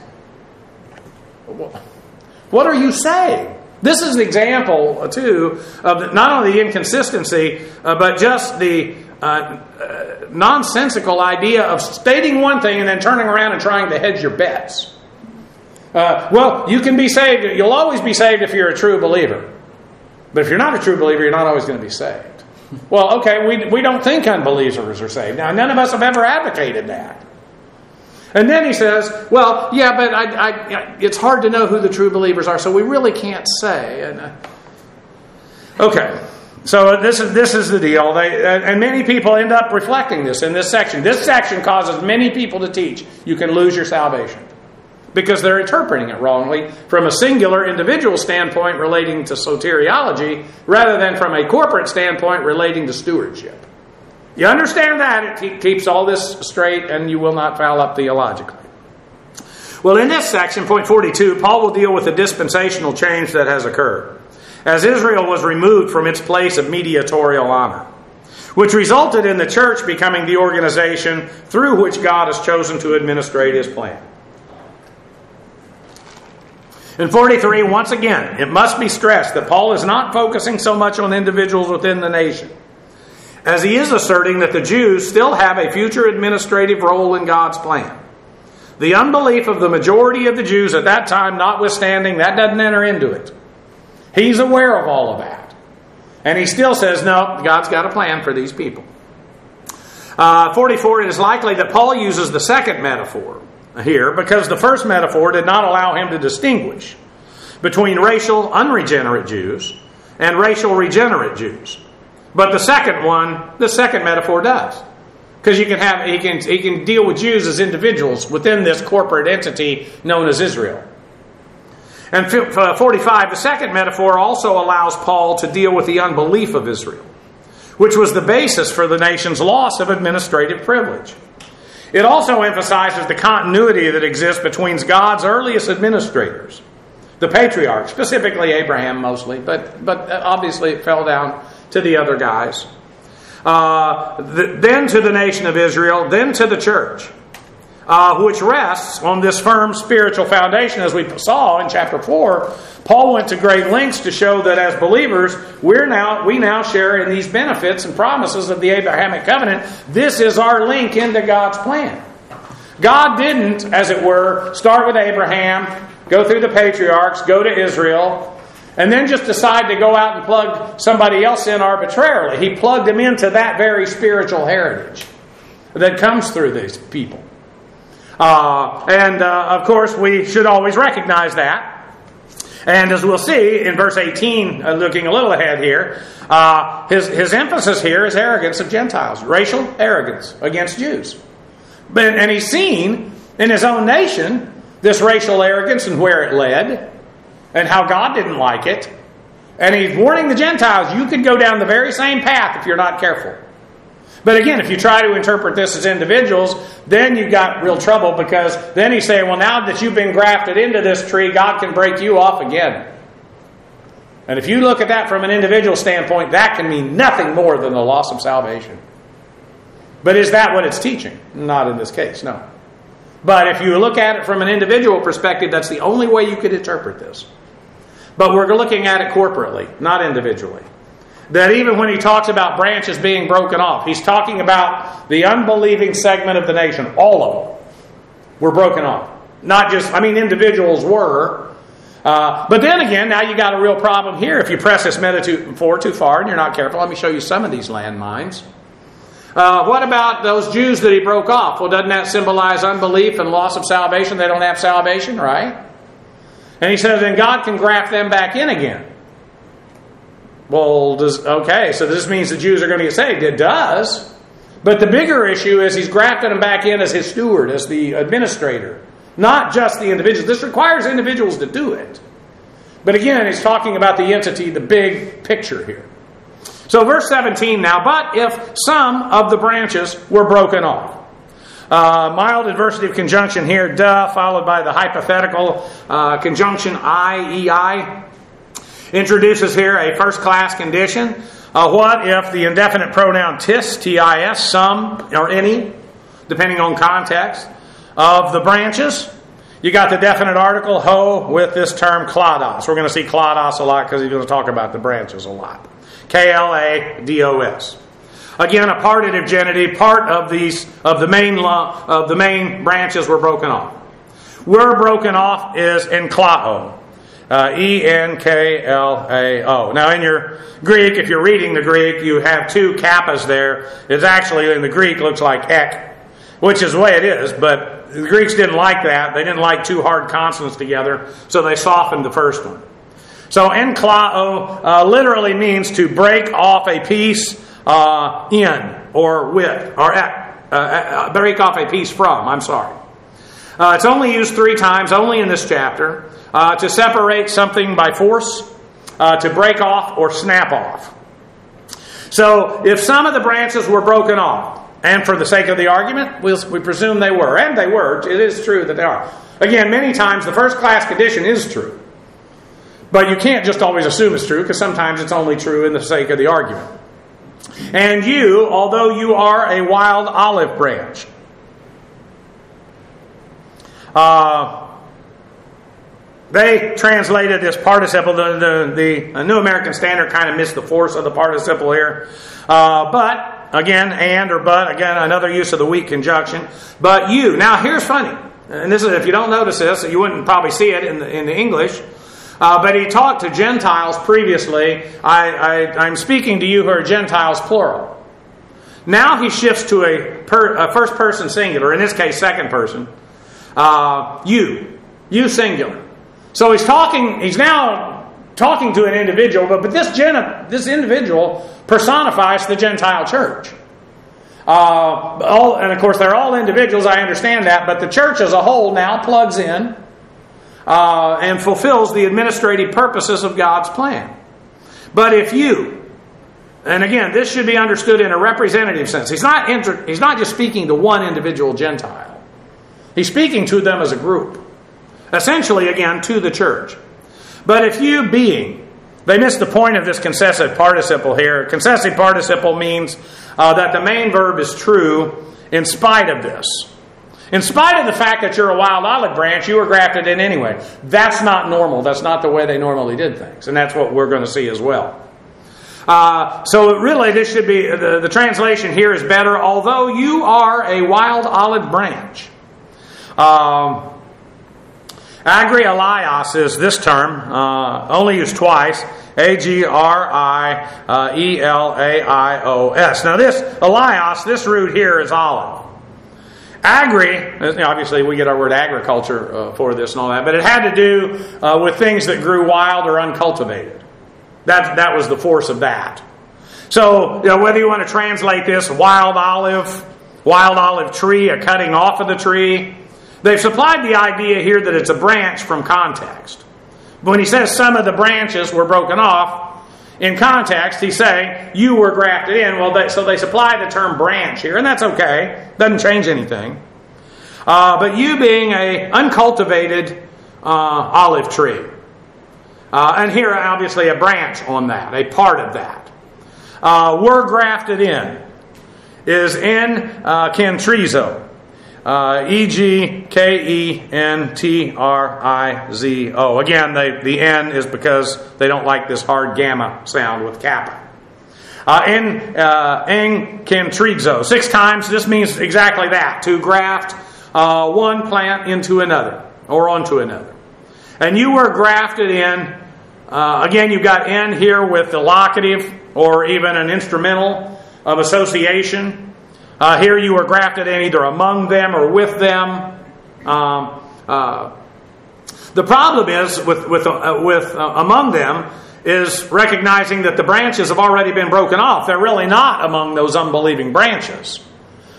Speaker 1: What are you saying? This is an example, too, of not only the inconsistency, uh, but just the uh, uh, nonsensical idea of stating one thing and then turning around and trying to hedge your bets. Uh, well, you can be saved. You'll always be saved if you're a true believer. But if you're not a true believer, you're not always going to be saved. Well, okay, we, we don't think unbelievers are saved. Now, none of us have ever advocated that. And then he says, well, yeah, but I, I, it's hard to know who the true believers are, so we really can't say. And, uh, okay, so this is this is the deal. They, and many people end up reflecting this in this section. This section causes many people to teach you can lose your salvation because they're interpreting it wrongly from a singular individual standpoint relating to soteriology rather than from a corporate standpoint relating to stewardship. You understand that, it keeps all this straight and you will not foul up theologically. Well, in this section, point forty-two, Paul will deal with the dispensational change that has occurred as Israel was removed from its place of mediatorial honor, which resulted in the church becoming the organization through which God has chosen to administrate his plan. In forty-three, once again, it must be stressed that Paul is not focusing so much on individuals within the nation, as he is asserting that the Jews still have a future administrative role in God's plan. The unbelief of the majority of the Jews at that time notwithstanding, that doesn't enter into it. He's aware of all of that. And he still says, no, God's got a plan for these people. Uh, forty-four, it is likely that Paul uses the second metaphor here because the first metaphor did not allow him to distinguish between racial unregenerate Jews and racial regenerate Jews. But the second one, the second metaphor does. Because you can have he can he can deal with Jews as individuals within this corporate entity known as Israel. And forty-five, the second metaphor also allows Paul to deal with the unbelief of Israel, which was the basis for the nation's loss of administrative privilege. It also emphasizes the continuity that exists between God's earliest administrators, the patriarchs, specifically Abraham mostly, but, but obviously it fell down to the other guys. Uh, the, then to the nation of Israel, then to the church, uh, which rests on this firm spiritual foundation. As we saw in chapter four, Paul went to great lengths to show that as believers, we're now we now share in these benefits and promises of the Abrahamic covenant. This is our link into God's plan. God didn't, as it were, start with Abraham, go through the patriarchs, go to Israel, and then just decide to go out and plug somebody else in arbitrarily. He plugged them into that very spiritual heritage that comes through these people. Uh, and, uh, of course, we should always recognize that. And as we'll see in verse eighteen, uh, looking a little ahead here, uh, his, his emphasis here is arrogance of Gentiles, racial arrogance against Jews. But, and he's seen in his own nation this racial arrogance and where it led, and how God didn't like it. And he's warning the Gentiles, you could go down the very same path if you're not careful. But again, if you try to interpret this as individuals, then you've got real trouble, because then he's saying, well, now that you've been grafted into this tree, God can break you off again. And if you look at that from an individual standpoint, that can mean nothing more than the loss of salvation. But is that what it's teaching? Not in this case, no. But if you look at it from an individual perspective, that's the only way you could interpret this. But we're looking at it corporately, not individually. That even when he talks about branches being broken off, he's talking about the unbelieving segment of the nation. All of them were broken off. Not just, I mean, individuals were. Uh, but then again, now you got a real problem here. If you press this metaphor too far and you're not careful, let me show you some of these landmines. Uh, what about those Jews that he broke off? Well, doesn't that symbolize unbelief and loss of salvation? They don't have salvation, right? And he says, then God can graft them back in again. Well, does, okay, so this means the Jews are going to get saved. It does. But the bigger issue is he's grafted them back in as his steward, as the administrator Not just the individuals. This requires individuals to do it. But again, he's talking about the entity, the big picture here. So verse seventeen now, but if some of the branches were broken off. Uh, mild adversity of conjunction here, duh, followed by the hypothetical uh, conjunction I, E, I. Introduces here a first-class condition. Uh, what if the indefinite pronoun tis, T I S, some or any, depending on context, of the branches? You got the definite article, ho, with this term klados. We're going to see klados a lot because he's going to talk about the branches a lot. K L A D O S. Again, a partitive genitive, part of these of the main lo- of the main branches were broken off. Were broken off is enklao. Uh, E N K L A O. Now in your Greek, if you're reading the Greek, you have two kappas there. It's actually in the Greek looks like ek, which is the way it is, but the Greeks didn't like that. They didn't like two hard consonants together, so they softened the first one. So enklao uh, literally means to break off a piece uh, in or with, or at, uh, uh, break off a piece from, I'm sorry. Uh, it's only used three times, only in this chapter, uh, to separate something by force, uh, to break off or snap off. So if some of the branches were broken off, and for the sake of the argument, we'll, we presume they were, and they were, it is true that they are. Again, many times the first class condition is true. But you can't just always assume it's true, because sometimes it's only true in the sake of the argument. And you, although you are a wild olive branch. Uh, they translated this participle, the, the, the New American Standard kind of missed the force of the participle here. Uh, but, again, and or but, again, another use of the weak conjunction. But you. Now, here's funny. And this is, if you don't notice this, you wouldn't probably see it in the, in the English. Uh, but he talked to Gentiles previously. I, I, I'm speaking to you who are Gentiles, plural. Now he shifts to a, per, a first person singular, in this case, second person. Uh, you. You singular. So he's talking, he's now talking to an individual, but, but this, gen, this individual personifies the Gentile church. Uh, all, and of course, they're all individuals, I understand that, but the church as a whole now plugs in Uh, and fulfills the administrative purposes of God's plan. But if you, and again, this should be understood in a representative sense. He's not inter, he's not just speaking to one individual Gentile. He's speaking to them as a group. Essentially, again, to the church. But if you being, they missed the point of this concessive participle here. Concessive participle means uh, that the main verb is true in spite of this. In spite of the fact that you're a wild olive branch, you were grafted in anyway. That's not normal. That's not the way they normally did things. And that's what we're going to see as well. Uh, so really, this should be, the, the translation here is better. Although you are a wild olive branch. Um, Agriolaios is this term, uh, only used twice. A G R I E L A I O S. Now this, Elios, this root here is olive. Agri, obviously we get our word agriculture uh, for this and all that, but it had to do uh, with things that grew wild or uncultivated. That, that was the force of that. So, you know, whether you want to translate this wild olive, wild olive tree, a cutting off of the tree, they've supplied the idea here that it's a branch from context. But when he says some of the branches were broken off, in context, he's saying, you were grafted in. Well, they, so they supply the term branch here, and that's okay. Doesn't change anything. Uh, but you being a uncultivated uh, olive tree. Uh, and here, obviously, a branch on that, a part of that. Uh, were grafted in is in uh, kentrizo. Uh, E G K E N T R I Z O. Again, they, the N is because they don't like this hard gamma sound with kappa. Uh, en, uh, enkentrizo. Six times, this means exactly that. To graft uh, one plant into another, or onto another. And you were grafted in. Uh, again, you've got N here with the locative, or even an instrumental of association. Uh, here you were grafted in either among them or with them. Um, uh, the problem is with with uh, with uh, among them is recognizing that the branches have already been broken off. They're really not among those unbelieving branches.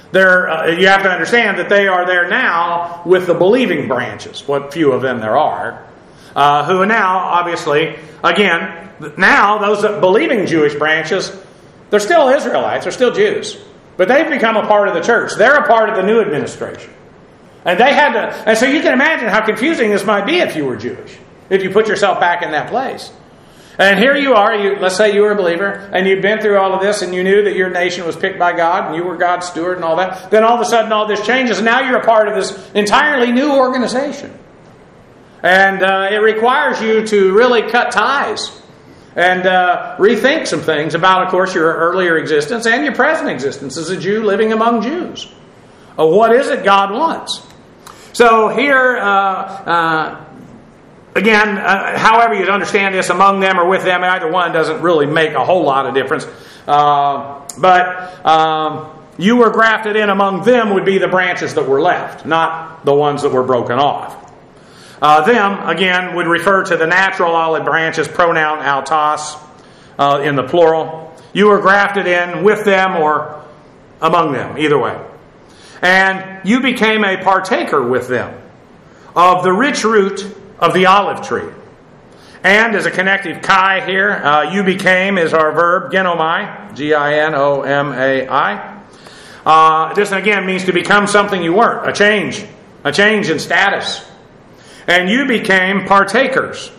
Speaker 1: They're, uh, you have to understand that they are there now with the believing branches, what few of them there are, uh, who are now, obviously, again, now those believing Jewish branches, they're still Israelites, they're still Jews, but they've become a part of the church. They're a part of the new administration. And they had to, and so you can imagine how confusing this might be if you were Jewish, if you put yourself back in that place. And here you are, you, let's say you were a believer, and you'd been through all of this, and you knew that your nation was picked by God, and you were God's steward and all that. Then all of a sudden all this changes, and now you're a part of this entirely new organization. And uh, it requires you to really cut ties and uh, rethink some things about, of course, your earlier existence and your present existence as a Jew living among Jews. Uh, what is it God wants? So here... Uh, uh, Again, uh, however you understand this, among them or with them, either one doesn't really make a whole lot of difference. Uh, but um, you were grafted in among them would be the branches that were left, not the ones that were broken off. Uh, them, again, would refer to the natural olive branches, pronoun autos, uh, in the plural. You were grafted in with them or among them, either way. And you became a partaker with them of the rich root of the olive tree. And as a connective chi here, uh, you became is our verb, ginomai, G I N O M A I. Uh, this again means to become something you weren't, a change, a change in status. And you became partakers.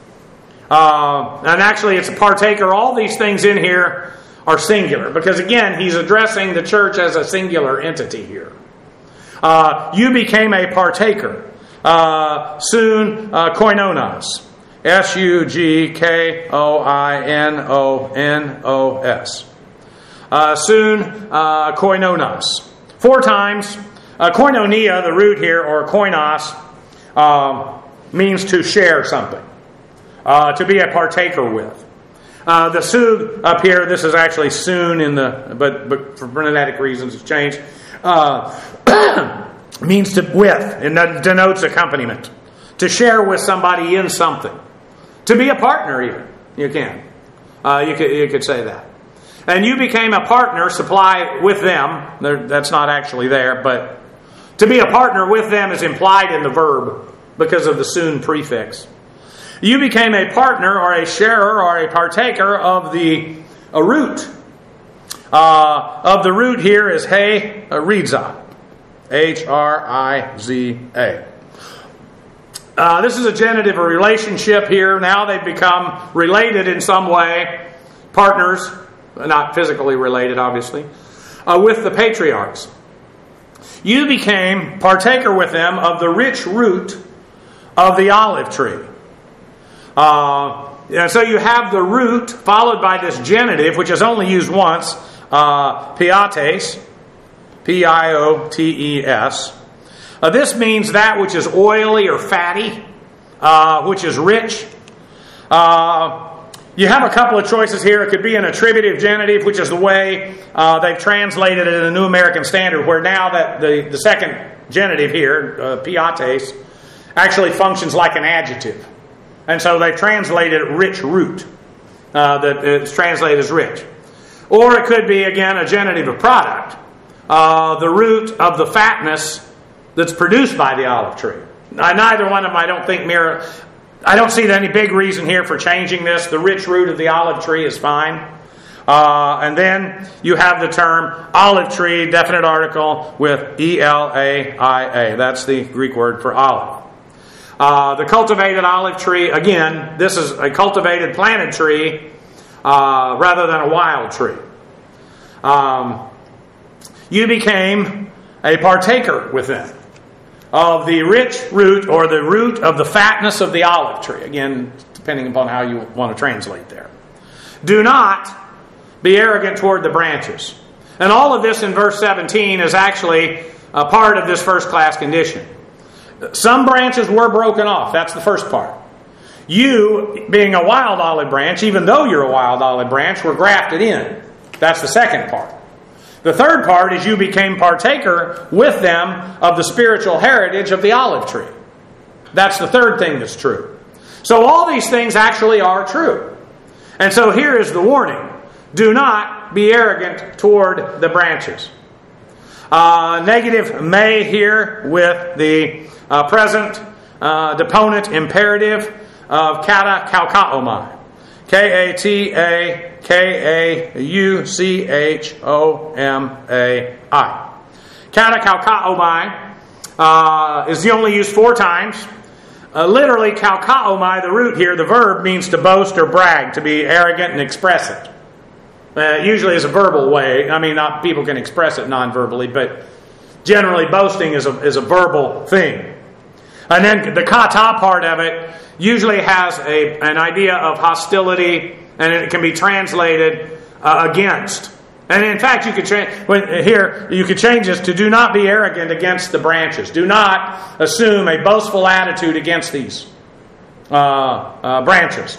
Speaker 1: Uh, and actually it's a partaker. All these things in here are singular, because again, he's addressing the church as a singular entity here. Uh, you became a partaker. Uh, soon, uh, koinonos. S U G K O I N O N O S. Uh, soon, uh, koinonos. Four times. Uh, koinonia, the root here, or koinos, uh, means to share something. Uh, to be a partaker with. Uh, the sug up here, this is actually soon in the, but, but for phonetic reasons it's changed. Uh, means to with, and denotes accompaniment. To share with somebody in something. To be a partner even. You can. Uh, you could, you could say that. And you became a partner, supply with them. There, that's not actually there, but to be a partner with them is implied in the verb because of the soon prefix. You became a partner or a sharer or a partaker of the a root. Uh, of the root here is hey, rizah. H R I Z A. Uh, this is a genitive, a relationship here. Now they've become related in some way. Partners, not physically related, obviously, uh, with the patriarchs. You became partaker with them of the rich root of the olive tree. Uh, and so you have the root followed by this genitive, which is only used once, uh, piates. P I O T E S. Uh, this means that which is oily or fatty, uh, which is rich. Uh, you have a couple of choices here. It could be an attributive genitive, which is the way uh, they've translated it in the New American Standard, where now that the, the second genitive here, uh, piates, actually functions like an adjective. And so they've translated rich root. Uh, that it's translated as rich. Or it could be, again, a genitive of product. Uh, the root of the fatness that's produced by the olive tree. Now, neither one of them, I don't think, mirror. I don't see any big reason here for changing this. The rich root of the olive tree is fine. Uh, and then you have the term olive tree, definite article, with E L A I A. That's the Greek word for olive. Uh, the cultivated olive tree, again, this is a cultivated planted tree uh, rather than a wild tree. Um... You became a partaker with them of the rich root or the root of the fatness of the olive tree. Again, depending upon how you want to translate there. Do not be arrogant toward the branches. And all of this in verse seventeen is actually a part of this first class condition. Some branches were broken off. That's the first part. You, being a wild olive branch, even though you're a wild olive branch, were grafted in. That's the second part. The third part is you became partaker with them of the spiritual heritage of the olive tree. That's the third thing that's true. So all these things actually are true. And so here is the warning. Do not be arrogant toward the branches. Uh, negative may here with the uh, present uh, deponent imperative of kata kaukaomai. K A T A K A U C H O M A I. Kata kaukaomai uh, is only used four times. Uh, literally, kaukaomai, the root here, the verb, means to boast or brag, to be arrogant and express it. Uh, usually is a verbal way. I mean, not people can express it non-verbally, but generally boasting is a, is a verbal thing. And then the kata part of it usually has a, an idea of hostility, and it can be translated uh, against. And in fact, you could change when, here. You could change this to "do not be arrogant against the branches." Do not assume a boastful attitude against these uh, uh, branches.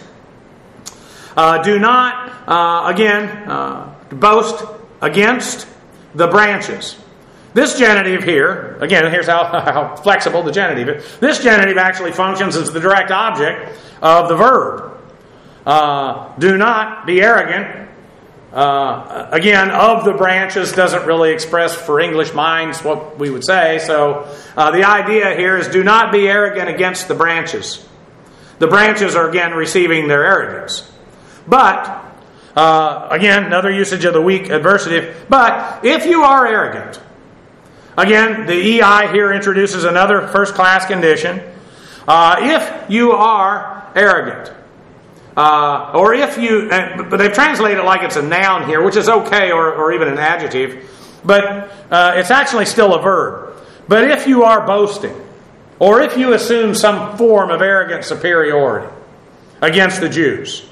Speaker 1: Uh, do not uh, again uh, boast against the branches. This genitive here, again, here's how, how flexible the genitive is. This genitive actually functions as the direct object of the verb. Uh, do not be arrogant. Uh, again, of the branches doesn't really express for English minds what we would say. So uh, the idea here is do not be arrogant against the branches. The branches are again receiving their arrogance. But, uh, again, another usage of the weak adversative. But if you are arrogant, again, the E I here introduces another first-class condition. Uh, if you are arrogant, uh, or if you, uh, but they've translated it like it's a noun here, which is okay, or, or even an adjective, but uh, it's actually still a verb. But if you are boasting, or if you assume some form of arrogant superiority against the Jews,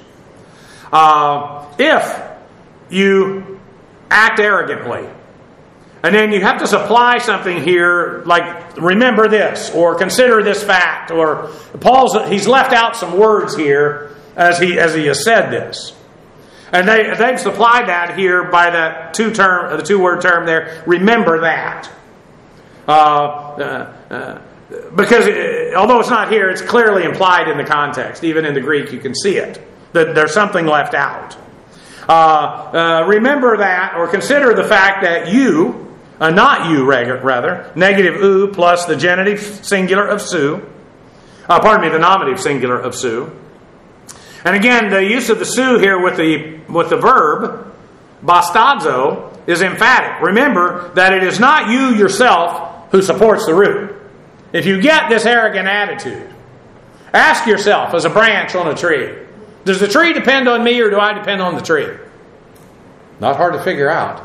Speaker 1: uh, if you act arrogantly, and then you have to supply something here, like remember this, or consider this fact, or Paul's he's left out some words here as he as he has said this, and they they've supplied that here by that two term the two word term there. Remember that, uh, uh, uh, because it, although it's not here, it's clearly implied in the context. Even in the Greek, you can see it that there's something left out. Uh, uh, remember that, or consider the fact that you. Uh, not you, rather. Negative u plus the genitive singular of su. Uh, pardon me, the nominative singular of su. And again, the use of the su here with the with the verb bastazo is emphatic. Remember that it is not you yourself who supports the root. If you get this arrogant attitude, ask yourself as a branch on a tree, does the tree depend on me or do I depend on the tree? Not hard to figure out.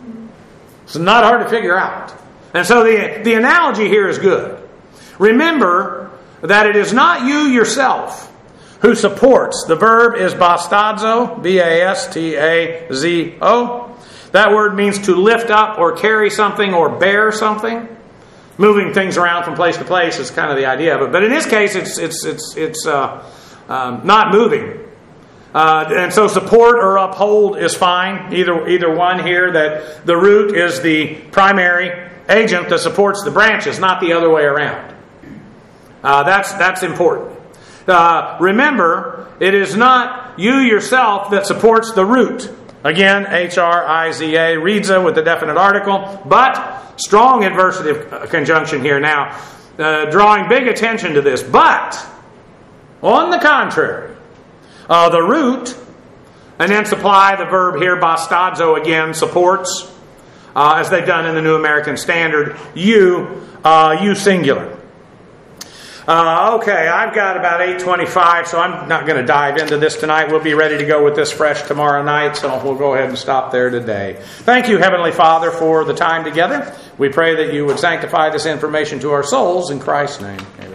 Speaker 1: It's not hard to figure out. And so the, the analogy here is good. Remember that it is not you yourself who supports. The verb is bastazo, B A S T A Z O. That word means to lift up or carry something or bear something. Moving things around from place to place is kind of the idea of it. But in this case, it's it's it's it's uh, um, not moving. Uh, and so support or uphold is fine. Either either one here, that the root is the primary agent that supports the branches, not the other way around. Uh, that's that's important. Uh, remember, it is not you yourself that supports the root. Again, H R I Z A, Riza with the definite article, but strong adversative conjunction here now, uh, drawing big attention to this. But, on the contrary, Uh, the root, and then supply the verb here, bastazo, again, supports, uh, as they've done in the New American Standard, you, uh, you singular. Uh, okay, I've got about eight twenty-five, so I'm not going to dive into this tonight. We'll be ready to go with this fresh tomorrow night, so we'll go ahead and stop there today. Thank you, Heavenly Father, for the time together. We pray that you would sanctify this information to our souls. In Christ's name, amen.